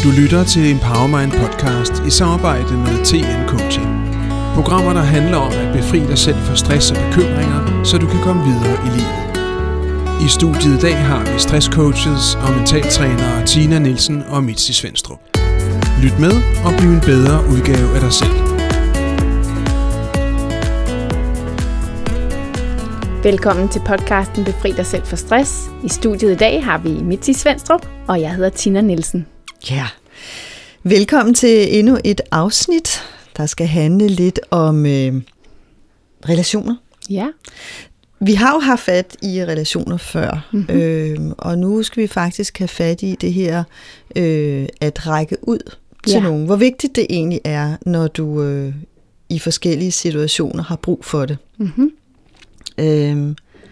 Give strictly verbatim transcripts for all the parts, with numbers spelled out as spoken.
Du lytter til Empowermind podcast i samarbejde med T N Coaching. Programmer, der handler om at befri dig selv fra stress og bekymringer, så du kan komme videre i livet. I studiet i dag har vi stresscoaches og mentaltrænere Tina Nielsen og Mitzi Svenstrup. Lyt med og bliv en bedre udgave af dig selv. Velkommen til podcasten Befri dig selv fra stress. I studiet i dag har vi Mitzi Svenstrup, og jeg hedder Tina Nielsen. Ja, velkommen til endnu et afsnit, der skal handle lidt om øh, relationer. Ja. Vi har jo haft fat i relationer før, mm-hmm. øh, og nu skal vi faktisk have fat i det her øh, at række ud til ja. nogen. Hvor vigtigt det egentlig er, når du øh, i forskellige situationer har brug for det. Mm-hmm. Øh,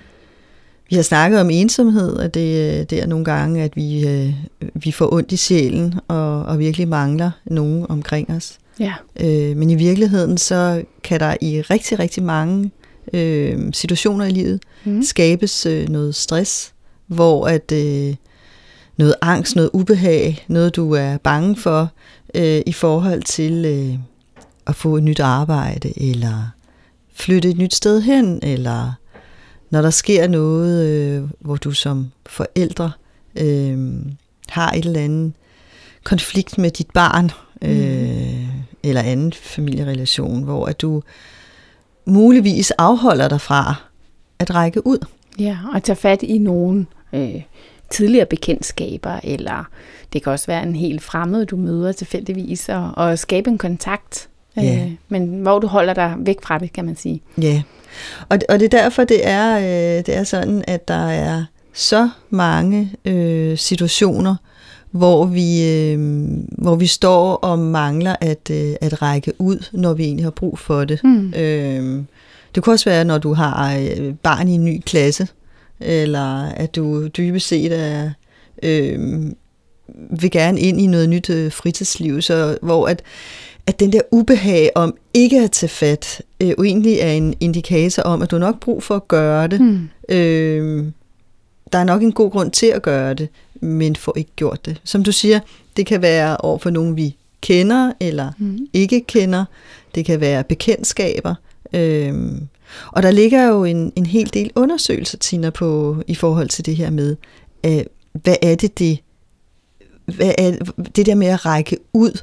vi har snakket om ensomhed, og det, det er nogle gange, at vi, øh, vi får ondt i sjælen og, og virkelig mangler nogen omkring os. Ja. Øh, men i virkeligheden, så kan der i rigtig, rigtig mange øh, situationer i livet mm. skabes øh, noget stress, hvor at øh, noget angst, noget ubehag, noget du er bange for øh, i forhold til øh, at få et nyt arbejde, eller flytte et nyt sted hen, eller når der sker noget, øh, hvor du som forældre øh, har et eller andet konflikt med dit barn, øh, mm. eller anden familierelation, hvor at du muligvis afholder dig fra at række ud. Ja, og tage fat i nogle øh, tidligere bekendtskaber, eller det kan også være en helt fremmed, du møder tilfældigvis, og, og skabe en kontakt. Ja. Øh, men hvor du holder dig væk fra det, kan man sige. Ja, og det, og det er derfor, det er, øh, det er sådan, at der er så mange øh, situationer, hvor vi, øh, hvor vi står og mangler at, øh, at række ud, når vi egentlig har brug for det. Mm. Øh, det kan også være, når du har øh, barn i en ny klasse, eller at du dybest set er, øh, vil gerne ind i noget nyt øh, fritidsliv, så, hvor at at den der ubehag om ikke at tage fat, øh, jo egentlig er en indikator om, at du nok brug for at gøre det. Mm. Øh, der er nok en god grund til at gøre det, men får ikke gjort det. Som du siger, det kan være over for nogen, vi kender eller mm. ikke kender. Det kan være bekendtskaber. Øh, og der ligger jo en, en hel del undersøgelser, Tina, på i forhold til det her med, øh, hvad er det, det, hvad er det der med at række ud.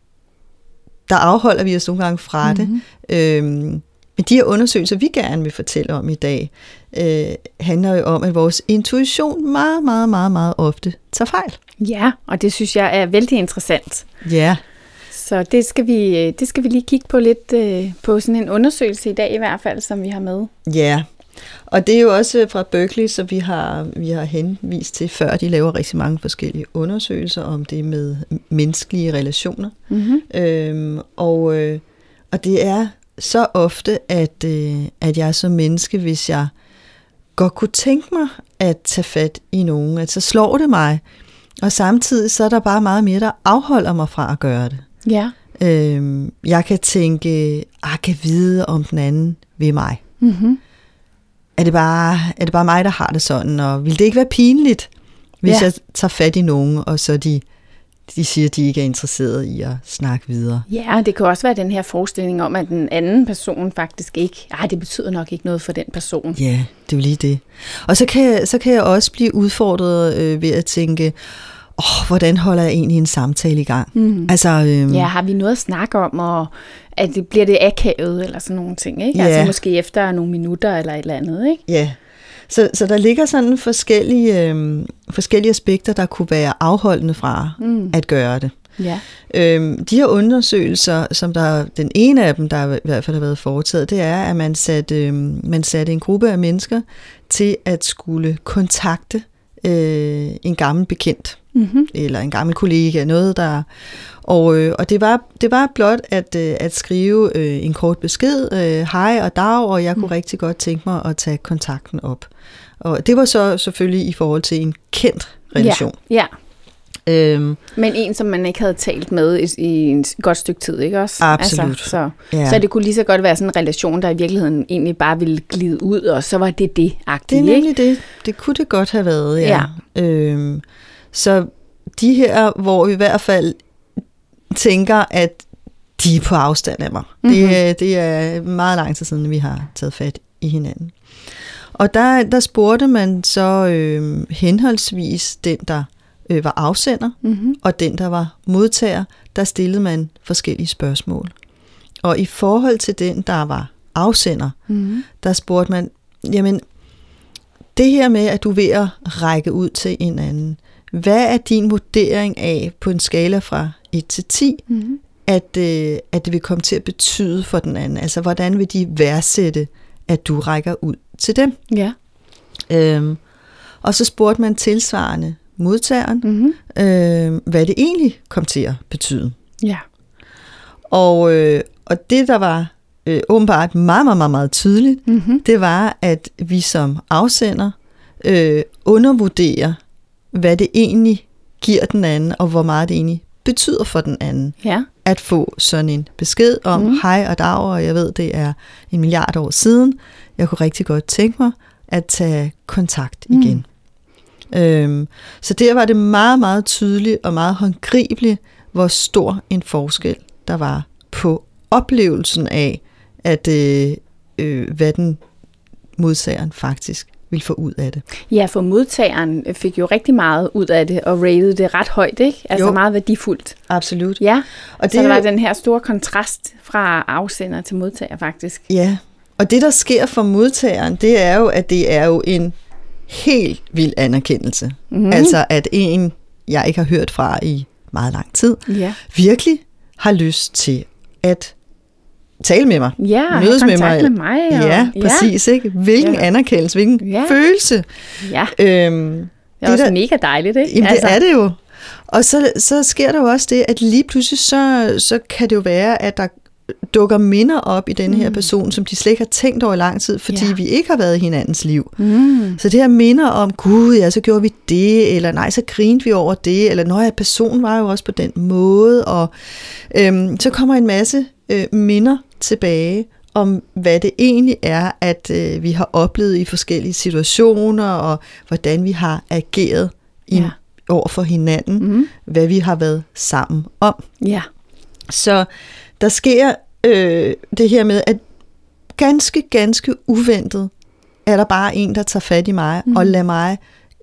Der afholder vi os nogle gange fra mm-hmm. det. Øhm, men de her undersøgelser, vi gerne vil fortælle om i dag, øh, handler jo om, at vores intuition meget, meget, meget, meget ofte tager fejl. Ja, og det synes jeg er vældig interessant. Ja. Så det skal vi, det skal vi lige kigge på lidt øh, på sådan en undersøgelse i dag i hvert fald, som vi har med. Ja, og det er jo også fra Berkeley, så vi har, vi har henvist til før. De laver rigtig mange forskellige undersøgelser om det med menneskelige relationer. Mm-hmm. Øhm, og, øh, og det er så ofte, at, øh, at jeg som menneske, hvis jeg godt kunne tænke mig at tage fat i nogen, at så slår det mig. Og samtidig så er der bare meget mere, der afholder mig fra at gøre det. Ja. Øhm, jeg kan tænke, jeg kan vide om den anden ved mig. Mhm. Er det, bare, er det bare mig, der har det sådan, og vil det ikke være pinligt, hvis ja. jeg tager fat i nogen, og så de, de siger, at de ikke er interesserede i at snakke videre? Ja, det kan også være den her forestilling om, at den anden person faktisk ikke, ej, det betyder nok ikke noget for den person. Ja, det er jo lige det. Og så kan jeg, så kan jeg også blive udfordret øh, ved at tænke, åh, hvordan holder jeg egentlig en samtale i gang? Mm. Altså, øhm, ja, har vi noget at snakke om, og at det bliver det akavet, eller sådan nogle ting, ikke? Ja. Altså måske efter nogle minutter, eller et eller andet, ikke? Ja, så, så der ligger sådan forskellige, øhm, forskellige aspekter, der kunne være afholdende fra mm. at gøre det. Ja. Øhm, de her undersøgelser, som der, den ene af dem, der i hvert fald har været foretaget, det er, at man satte, øhm, man satte en gruppe af mennesker til at skulle kontakte øh, en gammel bekendt. Mm-hmm. Eller en gammel kollega, noget der... Og, øh, og det, var, det var blot at, øh, at skrive øh, en kort besked, øh, hej og dag, og jeg kunne mm. rigtig godt tænke mig at tage kontakten op. Og det var så selvfølgelig i forhold til en kendt relation. Ja, ja. Øhm, Men en, som man ikke havde talt med i, i en godt stykke tid, ikke også? Absolut. Altså, så, ja. så det kunne lige så godt være sådan en relation, der i virkeligheden egentlig bare ville glide ud, og så var det det-agtigt, Det er nemlig ikke? det. Det kunne det godt have været, ja. ja. Øhm, så de her, hvor i hvert fald tænker, at de er på afstand af mig. Mm-hmm. Det, det er meget lang tid siden, vi har taget fat i hinanden. Og der, der spurgte man så øh, henholdsvis den, der øh, var afsender, mm-hmm. og den, der var modtager. Der stillede man forskellige spørgsmål. Og i forhold til den, der var afsender, mm-hmm. der spurgte man, jamen, det her med, at du er ved at række ud til en anden, hvad er din vurdering af, på en skala fra et til ti, mm-hmm. at, øh, at det vil komme til at betyde for den anden? Altså, hvordan vil de værdsætte, at du rækker ud til dem? Ja. Øhm, og så spurgte man tilsvarende modtageren, mm-hmm. øh, hvad det egentlig kom til at betyde. Ja. Og, øh, og det, der var øh, åbenbart meget, meget, meget, meget tydeligt, mm-hmm. det var, at vi som afsender øh, undervurderer, hvad det egentlig giver den anden, og hvor meget det egentlig betyder for den anden. Ja. At få sådan en besked om, mm-hmm. hej og dag, og jeg ved, det er en milliard år siden. Jeg kunne rigtig godt tænke mig at tage kontakt igen. Mm. Øhm, så der var det meget, meget tydeligt og meget håndgribeligt, hvor stor en forskel der var på oplevelsen af, at øh, øh, hvad den modtageren faktisk ville få ud af det. Ja, for modtageren fik jo rigtig meget ud af det, og rated det ret højt, ikke? Altså jo. Meget værdifuldt. Absolut. Ja, og det, så der var den her store kontrast fra afsender til modtager faktisk. Ja, og det der sker for modtageren, det er jo, at det er jo en helt vild anerkendelse. Mm-hmm. Altså at en, jeg ikke har hørt fra i meget lang tid, ja. virkelig har lyst til at tale med mig. Ja, mødes med mig. med mig. Og, ja, præcis. Ja. Ikke? Hvilken ja. anerkendelse, hvilken ja. følelse. Ja, øhm, det er det også der, mega dejligt, ikke? Jamen, altså. Det er det jo. Og så, så sker der jo også det, at lige pludselig så, så kan det jo være, at der dukker minder op i denne her person, som de slet ikke har tænkt over i lang tid, fordi ja. vi ikke har været i hinandens liv. Mm. Så det her minder om, gud, ja, så gjorde vi det, eller nej, så grinte vi over det, eller når ja, personen var jo også på den måde, og øhm, så kommer en masse øh, minder tilbage om, hvad det egentlig er, at øh, vi har oplevet i forskellige situationer, og hvordan vi har ageret i, ja. over for hinanden, mm. hvad vi har været sammen om. Ja. Så der sker øh, det her med, at ganske, ganske uventet er der bare en, der tager fat i mig, mm. og lader mig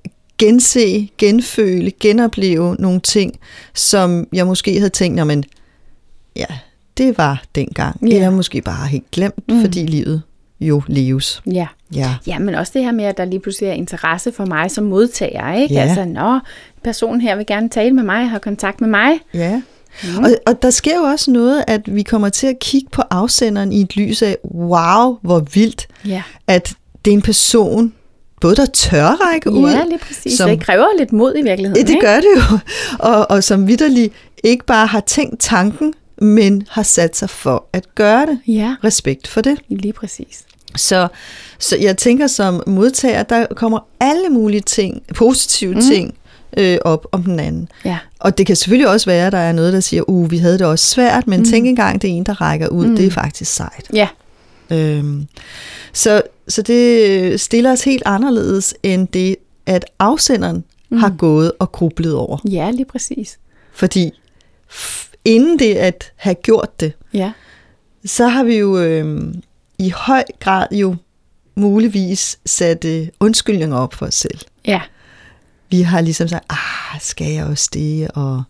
gense, genføle, genopleve nogle ting, som jeg måske havde tænkt, men ja, det var dengang. Yeah. Eller måske bare helt glemt, mm. fordi livet jo leves. Ja. Ja. Ja, men også det her med, at der lige pludselig er interesse for mig som modtager, ikke? Ja. Altså, nå, personen her vil gerne tale med mig, har kontakt med mig. Ja. Mm. Og, og der sker jo også noget, at vi kommer til at kigge på afsenderen i et lys af, wow, hvor vildt, ja. at det er en person, både der tør række ud. Ja, lige præcis. Som, det kræver lidt mod i virkeligheden. Ja, det ikke? gør det jo. Og, og som vitterlig ikke bare har tænkt tanken, men har sat sig for at gøre det. Ja. Respekt for det. Lige præcis. Så, så jeg tænker som modtager, der kommer alle mulige ting, positive mm. ting, øh, op om den anden. Ja. Og det kan selvfølgelig også være, at der er noget, der siger, uh, vi havde det også svært, men mm. tænk engang, det er en, der rækker ud. Mm. Det er faktisk sejt. Ja. Øhm, så, så det stiller os helt anderledes, end det, at afsenderen mm. har gået og grublet over. Ja, lige præcis. Fordi f- inden det at have gjort det, ja. så har vi jo øh, i høj grad jo muligvis sat øh, undskyldninger op for os selv. Ja. Vi har ligesom sagt, ah, skal jeg også det, og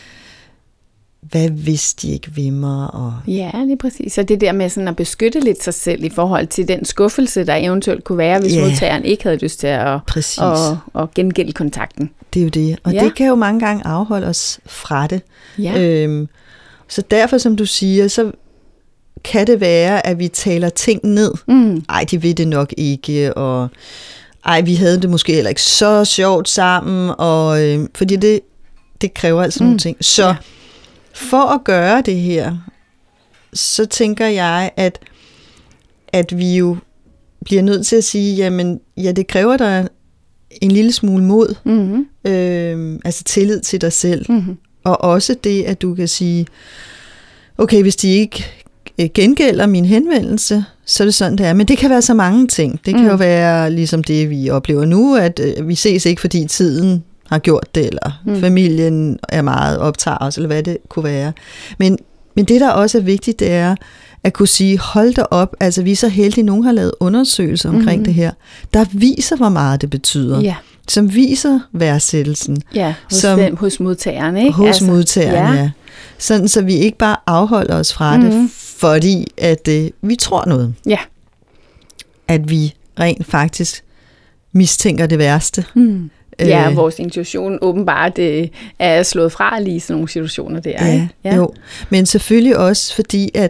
hvad hvis de ikke vil mig? Og ja, lige præcis. Så det der med sådan at beskytte lidt sig selv i forhold til den skuffelse, der eventuelt kunne være, hvis yeah. modtageren ikke havde lyst til at, at, at gengælde kontakten. Det er jo det, og ja. det kan jo mange gange afholde os fra det. Ja. Øhm, så derfor, som du siger, så kan det være, at vi taler ting ned. Mm. Ej, de ved det nok ikke, og ej, vi havde det måske heller ikke så sjovt sammen, og øh, fordi det, det kræver altså mm. nogle ting. Så ja. for at gøre det her, så tænker jeg, at, at vi jo bliver nødt til at sige, jamen, ja, det kræver dig en lille smule mod, mm-hmm. øh, altså tillid til dig selv, mm-hmm. og også det, at du kan sige, okay, hvis de ikke gengælder min henvendelse, så er det sådan, det er. Men det kan være så mange ting. Det kan mm. jo være ligesom det, vi oplever nu, at øh, vi ses ikke, fordi tiden har gjort det, eller mm. familien er meget optaget os, eller hvad det kunne være. Men, men det, der også er vigtigt, det er at kunne sige, hold da op, altså vi er så heldige, nogen har lavet undersøgelser omkring mm. det her, der viser, hvor meget det betyder. Ja. Som viser værdsættelsen. Ja, hos, som, dem, hos modtagerne, ikke? Hos altså, modtagerne, ja. ja. Sådan, så vi ikke bare afholder os fra mm. det, fordi at øh, vi tror noget. Ja. At vi rent faktisk mistænker det værste. Mm. Ja, øh, vores intuition åbenbart det er slået fra lige sådan nogle situationer der. Ja, ikke? Ja, jo. Men selvfølgelig også fordi, at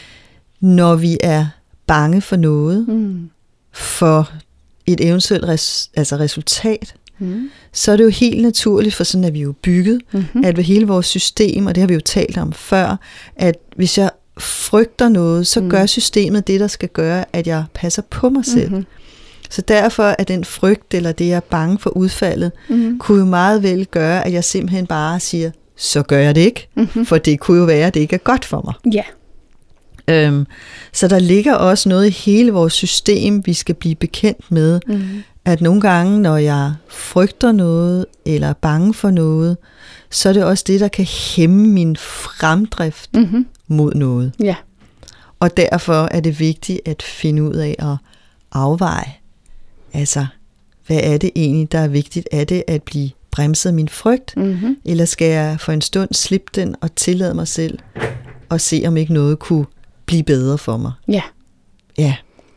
når vi er bange for noget, mm. for et eventuelt res, altså resultat, mm. så er det jo helt naturligt, for sådan er vi jo bygget, mm-hmm. at ved hele vores system, og det har vi jo talt om før, at hvis jeg frygter noget, så mm. gør systemet det, der skal gøre, at jeg passer på mig selv. Mm-hmm. Så derfor er den frygt, eller det, jeg er bange for udfaldet, mm-hmm. kunne jo meget vel gøre, at jeg simpelthen bare siger, så gør jeg det ikke, mm-hmm. for det kunne jo være, at det ikke er godt for mig. Ja. Øhm, så der ligger også noget i hele vores system, vi skal blive bekendt med, mm-hmm. at nogle gange, når jeg frygter noget, eller er bange for noget, så er det også det, der kan hæmme min fremdrift mm-hmm. mod noget. Ja. Og derfor er det vigtigt at finde ud af at afveje, altså, hvad er det egentlig, der er vigtigt? Er det at blive bremset af min frygt, mm-hmm. eller skal jeg for en stund slippe den og tillade mig selv og se, om ikke noget kunne blive bedre for mig? Ja. Ja.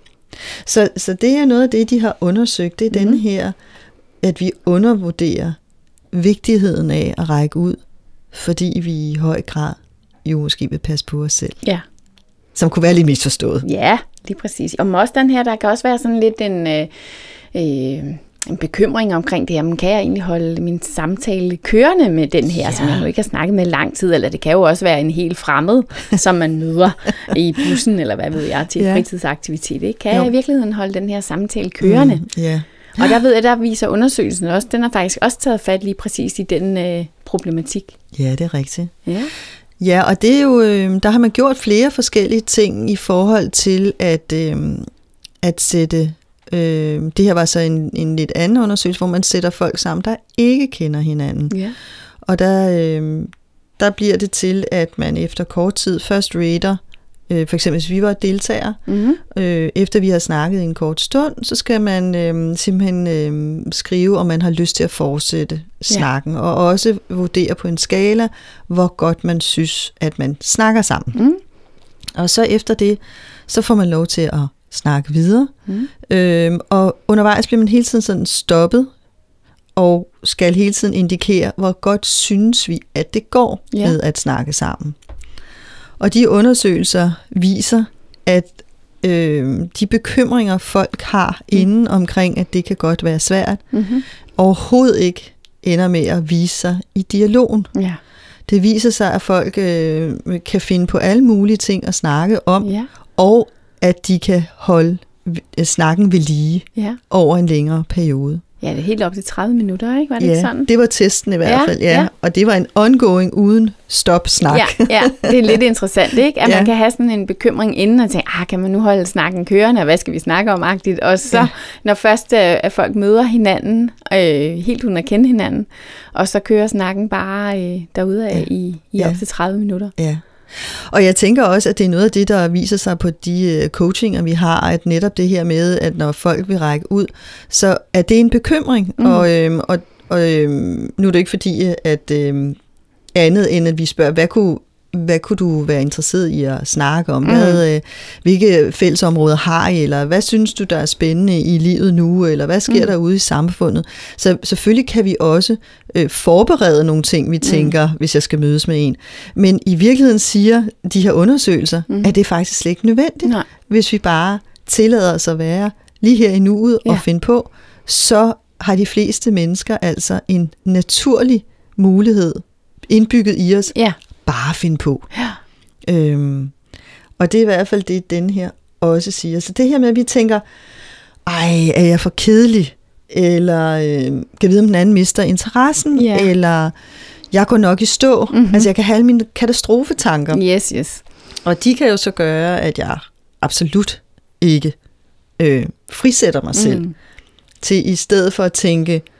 Så, så det er noget af det, de har undersøgt, det er mm-hmm. denne her, at vi undervurderer vigtigheden af at række ud, fordi vi i høj grad jo måske vil passe på os selv. Ja. Som kunne være lidt misforstået. Ja, lige præcis. Og også den her, der kan også være sådan lidt en, øh, øh, en bekymring omkring det her. Men kan jeg egentlig holde min samtale kørende med den her, ja. Som jeg nu ikke har snakket med lang tid? Eller det kan jo også være en helt fremmed, som man møder i bussen, eller hvad ved jeg, til ja. Fritidsaktivitet. Ikke? Kan jo. Jeg i virkeligheden holde den her samtale kørende? Mm, yeah. Og der ved jeg, der viser undersøgelsen også, den har faktisk også taget fat lige præcis i den øh, problematik. Ja, det er rigtigt. Ja. Ja, og det er jo, øh, der har man gjort flere forskellige ting i forhold til at, øh, at sætte, øh, det her var så en, en lidt anden undersøgelse, hvor man sætter folk sammen, der ikke kender hinanden. Ja. Og der, øh, der bliver det til, at man efter kort tid først rater, øh, for eksempel hvis vi var deltagere, mm-hmm. øh, efter vi har snakket i en kort stund, så skal man øh, simpelthen øh, skrive, om man har lyst til at fortsætte snakken, ja. Og også vurdere på en skala, hvor godt man synes, at man snakker sammen. Mm. Og så efter det, så får man lov til at snakke videre, mm. øh, og undervejs bliver man hele tiden sådan stoppet, og skal hele tiden indikere, hvor godt synes vi, at det går ja. Med at snakke sammen. Og de undersøgelser viser, at øh, de bekymringer, folk har mm. inden omkring, at det kan godt være svært, mm-hmm. overhovedet ikke ender med at vise sig i dialogen. Ja. Det viser sig, at folk øh, kan finde på alle mulige ting at snakke om, ja. Og at de kan holde snakken ved lige ja. Over en længere periode. Ja, det er helt op til tredive minutter, ikke? Var det ja, ikke sådan? Det var testen i hvert ja, fald, ja. ja. Og det var en ongoing uden stop-snak. Ja, ja, det er lidt interessant, ikke? At ja. Man kan have sådan en bekymring inden og tænke, ah, kan man nu holde snakken kørende, og hvad skal vi snakke om, agtigt? Og så, ja. Når først at folk møder hinanden, øh, helt uden at kende hinanden, og så kører snakken bare øh, derudad ja. i, i ja. Op til tredive minutter. Ja. Og jeg tænker også, at det er noget af det, der viser sig på de coachinger, vi har, at netop det her med, at når folk vil række ud, så er det en bekymring. Mm. Og, øhm, og, og øhm, nu er det ikke fordi, at øhm, andet end at vi spørger, hvad kunne, hvad kunne du være interesseret i at snakke om? Mm. Hvad, øh, hvilke fællesområder har I? Eller hvad synes du, der er spændende i livet nu? Eller hvad sker mm. der ude i samfundet? Så selvfølgelig kan vi også øh, forberede nogle ting, vi tænker, mm. hvis jeg skal mødes med en. Men i virkeligheden siger de her undersøgelser, mm. at det er faktisk slet ikke nødvendigt, Nej. Hvis vi bare tillader os at være lige her i nuet ja. Og finde på, så har de fleste mennesker altså en naturlig mulighed indbygget i os, ja. Bare finde på. Ja. Øhm, og det er i hvert fald det, den her også siger. Så det her med, at vi tænker, ej, er jeg for kedelig? Eller øh, kan vide, om den anden mister interessen? Ja. Eller jeg går nok i stå. Mm-hmm. Altså, jeg kan have mine katastrofetanker. Yes, yes. Og de kan jo så gøre, at jeg absolut ikke øh, frisætter mig selv. Mm. Til i stedet for at tænke,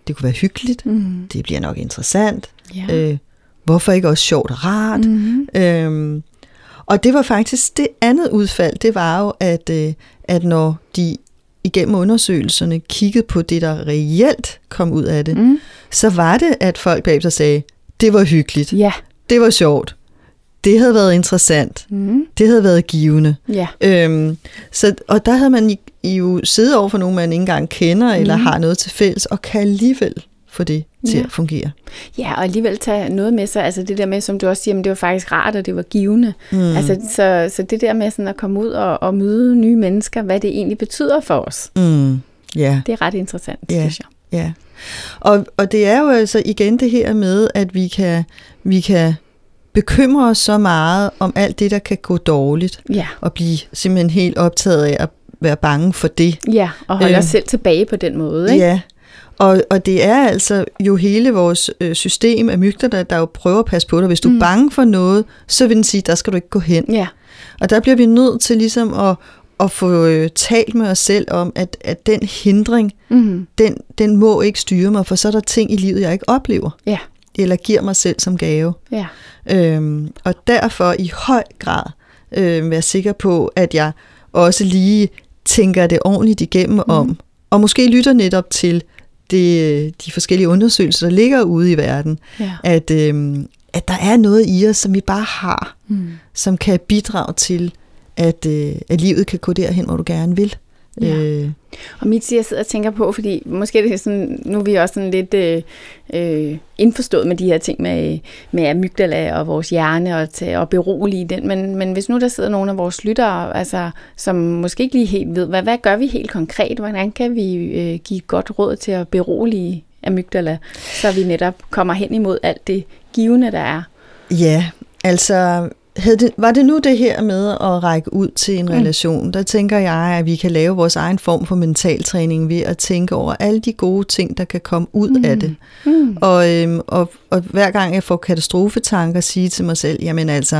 det kunne være hyggeligt, Mm. det bliver nok interessant, Ja. øh, hvorfor ikke også sjovt og rart? Mm. Øhm, og det var faktisk det andet udfald, det var jo, at, øh, at når de igennem undersøgelserne kiggede på det, der reelt kom ud af det, Mm. så var det, at folk bagefter sagde, det var hyggeligt, Ja. det var sjovt, det havde været interessant, Mm. det havde været givende. Ja. Øhm, så, og der havde man i, i jo siddet over for nogen, man ikke engang kender, mm. eller har noget til fælles, og kan alligevel få det til Ja. at fungere. Ja, og alligevel tage noget med sig, altså det der med, som du også siger, men det var faktisk rart, og det var givende. Mm. Altså, så, så det der med sådan at komme ud og, og møde nye mennesker, hvad det egentlig betyder for os, Mm. Ja. det er ret interessant, Ja. synes jeg. Ja, og, og det er jo altså igen det her med, at vi kan, vi kan bekymre os så meget om alt det, der kan gå dårligt, Ja, og blive simpelthen helt optaget af at være bange for det. ja og holde Øh. os selv tilbage på den måde, ikke? Ja, og, og det er altså jo hele vores øh, system af mygter, der jo prøver at passe på dig. Hvis du er Mm. bange for noget, så vil den sige, der skal du ikke gå hen. Ja, Og der bliver vi nødt til ligesom at, at få øh, talt med os selv om, at, at den hindring, mm. den, den må ikke styre mig, for så er der ting i livet, jeg ikke oplever, ja, eller giver mig selv som gave. ja, Øhm, og derfor i høj grad øh, være sikker på, at jeg også lige tænker det ordentligt igennem mm. om, og måske lytter netop til det, de forskellige undersøgelser, der ligger ude i verden, ja. at, øh, at der er noget i os, som vi bare har, Mm. som kan bidrage til, at, øh, at livet kan gå derhen, hvor du gerne vil. Ja. Øh, Og mit jeg sidder og tænker på, fordi måske det er sådan, nu er vi også sådan lidt øh, øh, indforstået med de her ting med, med amygdala og vores hjerne og, til, og berolige den, men, men hvis nu der sidder nogle af vores lyttere, altså, som måske ikke lige helt ved, hvad, hvad gør vi helt konkret? Hvordan kan vi øh, give godt råd til at berolige amygdala, så vi netop kommer hen imod alt det givende, der er? ja, altså... Havde det, var det nu det her med at række ud til en Mm. relation, der tænker jeg, at vi kan lave vores egen form for mentaltræning ved at tænke over alle de gode ting, der kan komme ud mm. af det. Mm. Og, øhm, og, og hver gang jeg får katastrofetanker, sige til mig selv, jamen altså,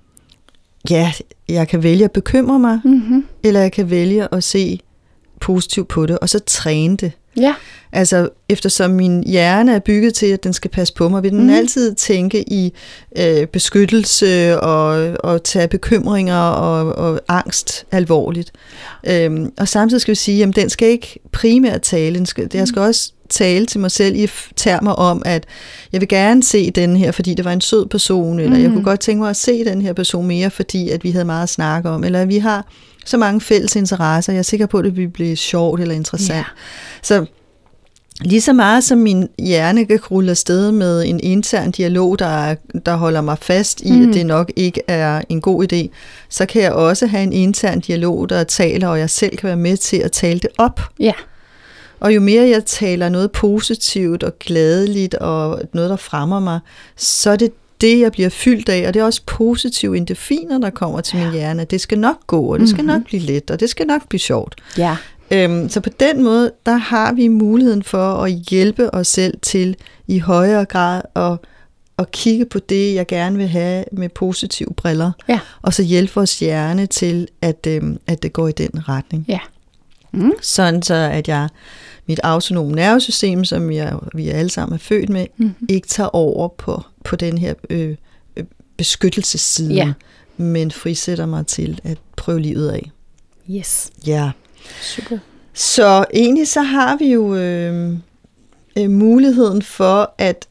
ja, jeg kan vælge at bekymre mig, Mm-hmm. eller jeg kan vælge at se positivt på det, og så træne det. Ja. Altså, eftersom min hjerne er bygget til, at den skal passe på mig, vil den Mm. altid tænke i øh, beskyttelse og, og tage bekymringer og, og angst alvorligt. Øhm, og samtidig skal vi sige, at den skal ikke primært tale. Den skal, jeg skal også tale til mig selv i termer om, at jeg vil gerne se den her, fordi det var en sød person, eller Mm. jeg kunne godt tænke mig at se den her person mere, fordi at vi havde meget at snakke om, eller vi har så mange fælles interesser. Jeg er sikker på, at det vil blive sjovt eller interessant. Ja. Så lige så meget som min hjerne kan rulle afsted med en intern dialog, der, der holder mig fast i, mm. at det nok ikke er en god idé, så kan jeg også have en intern dialog, der taler, og jeg selv kan være med til at tale det op. Ja. Og jo mere jeg taler noget positivt og gladeligt, og noget, der fremmer mig, så er det det, jeg bliver fyldt af, og det er også positive endorfiner, der kommer til ja. min hjerne. Det skal nok gå, og det skal mm-hmm. nok blive let, og det skal nok blive sjovt. Ja. Øhm, så på den måde, der har vi muligheden for at hjælpe os selv til i højere grad at, at kigge på det, jeg gerne vil have med positive briller, Ja. og så hjælpe vores hjerne til, at, øhm, at det går i den retning. Ja. Mm. Sådan så, at jeg, mit autonome nervesystem, som jeg, vi alle sammen er født med, Mm. ikke tager over på, på den her øh, øh, beskyttelsesside, Ja. men frisætter mig til at prøve livet af. Yes. Ja. Super. Så egentlig så har vi jo øh, øh, muligheden for at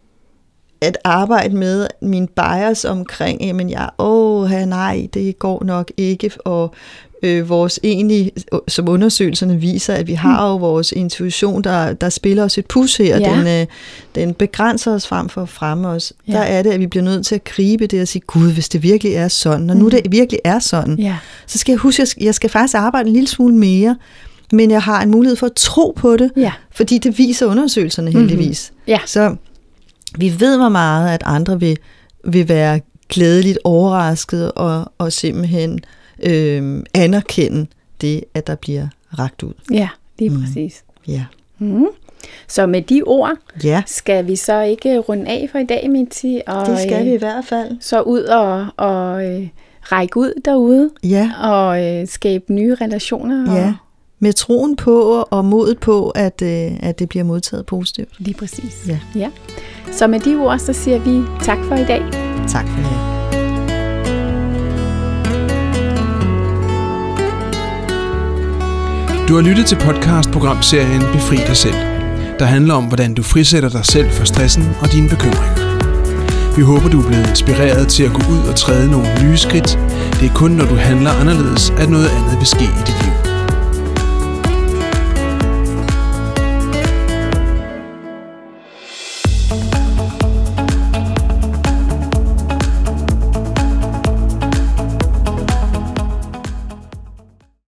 at arbejde med min bias omkring, jamen jeg, åh, nej, det går nok ikke, og øh, vores egentlig, som undersøgelserne viser, at vi har jo vores intuition, der, der spiller os et pus her, Ja. den, øh, den begrænser os frem for at fremme os. Ja. Der er det, at vi bliver nødt til at gribe det og sige, gud, hvis det virkelig er sådan, når nu Mm. det virkelig er sådan, Ja. så skal jeg huske, at jeg skal faktisk arbejde en lille smule mere, men jeg har en mulighed for at tro på det, Ja. fordi det viser undersøgelserne heldigvis. Mm-hmm. Ja. Så vi ved hvor meget, at andre vil, vil være glædeligt overrasket og, og simpelthen øh, anerkende det, at der bliver rakt ud. Ja, lige Mm. præcis. Ja. Mm. Så med de ord, Ja, skal vi så ikke runde af for i dag, Miti? Og, det skal vi i øh, hvert fald. så ud og, og øh, række ud derude, Ja, og øh, skabe nye relationer. Ja. Og, med troen på og modet på, at, øh, at det bliver modtaget positivt. Lige præcis. Ja. Ja. Så med de ord, så siger vi tak for i dag. Tak for det. Du har lyttet til podcast-programserien Befri dig selv, der handler om, hvordan du frisætter dig selv fra stressen og dine bekymringer. Vi håber, du er blevet inspireret til at gå ud og træde nogle nye skridt. Det er kun, når du handler anderledes, at noget andet vil ske i dit liv.